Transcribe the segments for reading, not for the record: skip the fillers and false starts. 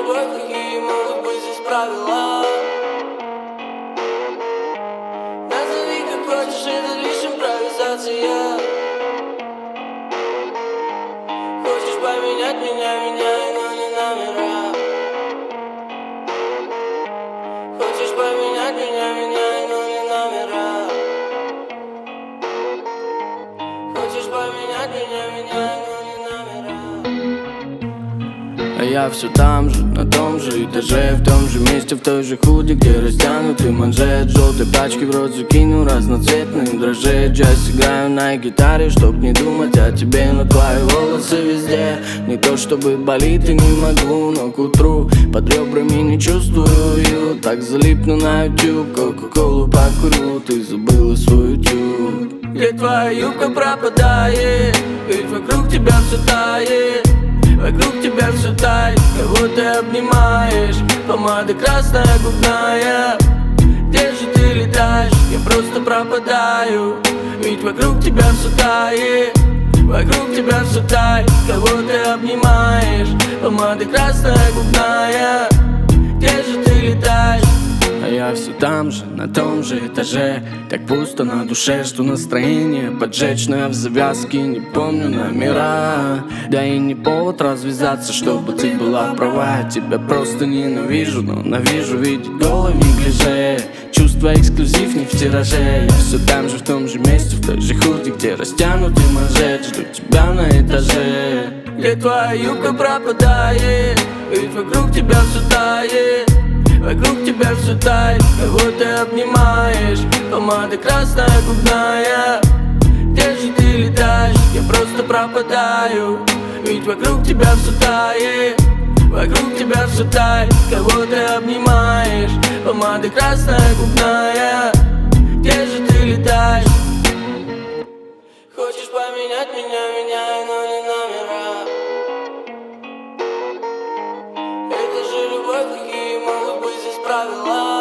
любовь, какие могут быть здесь правила? Назови как хочешь, это лишь импровизация. Хочешь поменять меня, меняй, но не номера. Хочешь поменять меня, меняй, но не номера. Хочешь поменять меня, меняй, но не номера. А я все там же, на том же этаже, в том же месте, в той же худи, где растянутый манжет. Желтой пачки в рот закину, разноцветные дрожжи. Джаз играю на гитаре, чтоб не думать о тебе, но твои волосы везде. Не то чтобы болит и не могу, но к утру под ребрами не чувствую ее. Так залипну на YouTube, кока-колу покурю, ты забыла свой тюб. Где твоя юбка пропадает, ведь вокруг тебя все тает. Вокруг тебя все тает, кого ты обнимаешь? Помада красная, губная. Где же ты летаешь? Я просто пропадаю. Ведь вокруг тебя все тает. Вокруг тебя все тает, кого ты обнимаешь? Помада красная, губная. Где же ты летаешь? А я все там же, на том же этаже. Так пусто на душе, что настроение поджечь. Но я в завязке не помню номера. Да и не повод развязаться, чтобы ты была права. Я тебя просто ненавижу, но навижу видеть голый в неглиже. Чувство эксклюзив не в тираже. Я все там же, в том же месте, в той же худи, где растянутый манжет. Жду тебя на этаже. Где твоя юбка пропадает, ведь вокруг тебя все тает. Вокруг тебя все тает, кого ты обнимаешь? Помада красная, губная. Где же ты летаешь? Я просто пропадаю. Ведь вокруг тебя все тает. Вокруг тебя все тает, кого ты обнимаешь? Помада красная, губная. Где же ты летаешь? Хочешь поменять меня, меняй, но не номера. Это же любовь, какие могут быть здесь правила?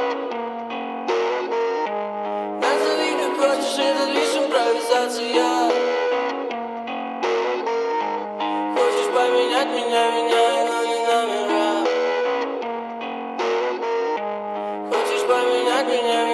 Назови как хочешь, это лишь импровизация. Хочешь поменять меня, меняй, но не номера. Хочешь поменять меня,